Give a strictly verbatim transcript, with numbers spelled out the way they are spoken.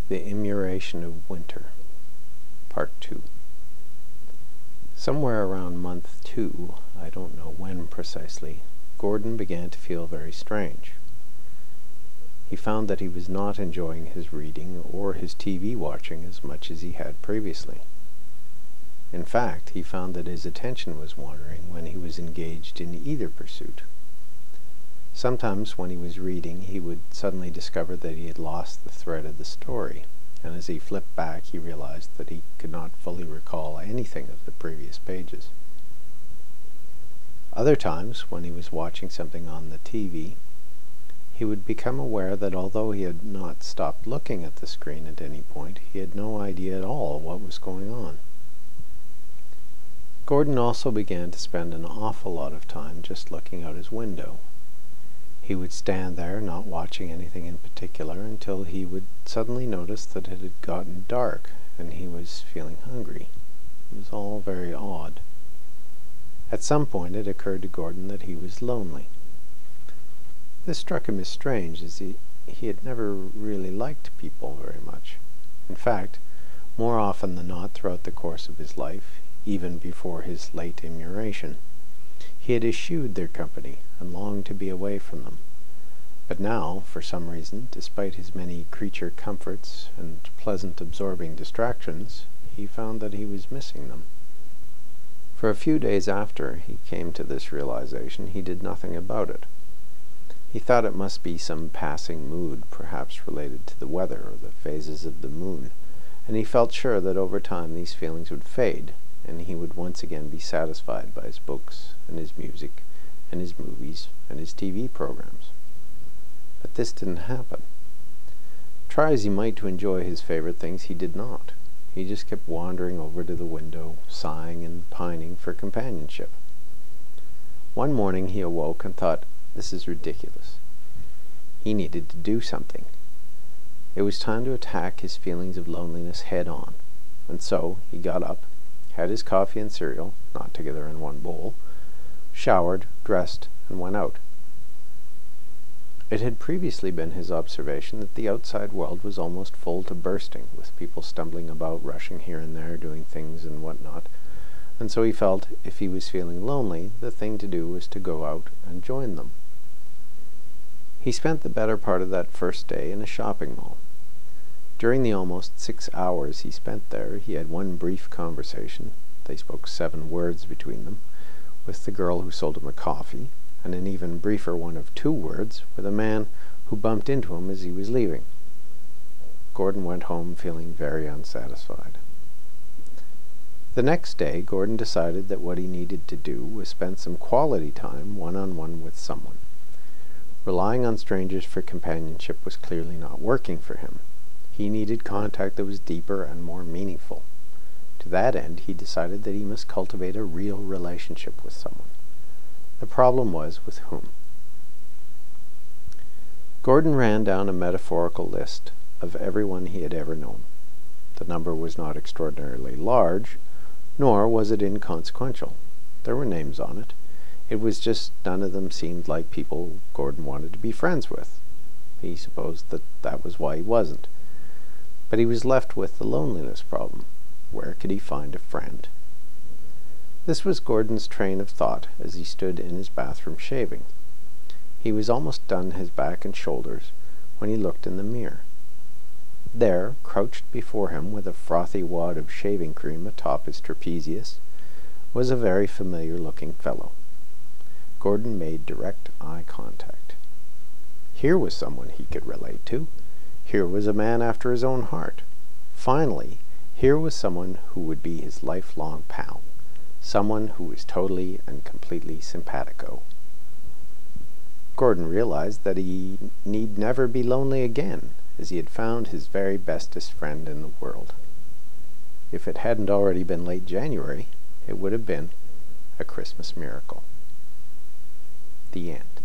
The Immuration of Winter, Part two. Somewhere around month two, I don't know when precisely, Gordon began to feel very strange. He found that he was not enjoying his reading or his T V watching as much as he had previously. In fact, he found that his attention was wandering when he was engaged in either pursuit. Sometimes when he was reading, he would suddenly discover that he had lost the thread of the story, and as he flipped back, he realized that he could not fully recall anything of the previous pages. Other times, when he was watching something on the T V, he would become aware that although he had not stopped looking at the screen at any point, he had no idea at all what was going on. Gordon also began to spend an awful lot of time just looking out his window. He would stand there, not watching anything in particular, until he would suddenly notice that it had gotten dark, and he was feeling hungry. It was all very odd. At some point it occurred to Gordon that he was lonely. This struck him as strange, as he, he had never really liked people very much. In fact, more often than not throughout the course of his life, even before his late immuration, he had eschewed their company and longed to be away from them. But now, for some reason, despite his many creature comforts and pleasant absorbing distractions, he found that he was missing them. For a few days after he came to this realization, he did nothing about it. He thought it must be some passing mood, perhaps related to the weather or the phases of the moon, and he felt sure that over time these feelings would fade, and he would once again be satisfied by his books and his music and his movies and his T V programs. But this didn't happen. Try as he might to enjoy his favorite things, he did not. He just kept wandering over to the window, sighing and pining for companionship. One morning he awoke and thought, "This is ridiculous." He needed to do something. It was time to attack his feelings of loneliness head on, and so he got up, had his coffee and cereal, not together in one bowl, showered, dressed, and went out. It had previously been his observation that the outside world was almost full to bursting, with people stumbling about, rushing here and there, doing things and what not, and so he felt if he was feeling lonely, the thing to do was to go out and join them. He spent the better part of that first day in a shopping mall. During the almost six hours he spent there, he had one brief conversation, they spoke seven words between them, with the girl who sold him a coffee, and an even briefer one of two words with a man who bumped into him as he was leaving. Gordon went home feeling very unsatisfied. The next day, Gordon decided that what he needed to do was spend some quality time one-on-one with someone. Relying on strangers for companionship was clearly not working for him. He needed contact that was deeper and more meaningful. To that end, he decided that he must cultivate a real relationship with someone. The problem was with whom. Gordon ran down a metaphorical list of everyone he had ever known. The number was not extraordinarily large, nor was it inconsequential. There were names on it. It was just none of them seemed like people Gordon wanted to be friends with. He supposed that that was why he wasn't. But he was left with the loneliness problem. Where could he find a friend? This was Gordon's train of thought as he stood in his bathroom shaving. He was almost done his back and shoulders when he looked in the mirror. There, crouched before him with a frothy wad of shaving cream atop his trapezius, was a very familiar-looking fellow. Gordon made direct eye contact. Here was someone he could relate to. Here was a man after his own heart. Finally, here was someone who would be his lifelong pal. Someone who was totally and completely simpatico. Gordon realized that he need never be lonely again, as he had found his very bestest friend in the world. If it hadn't already been late January, it would have been a Christmas miracle. The end.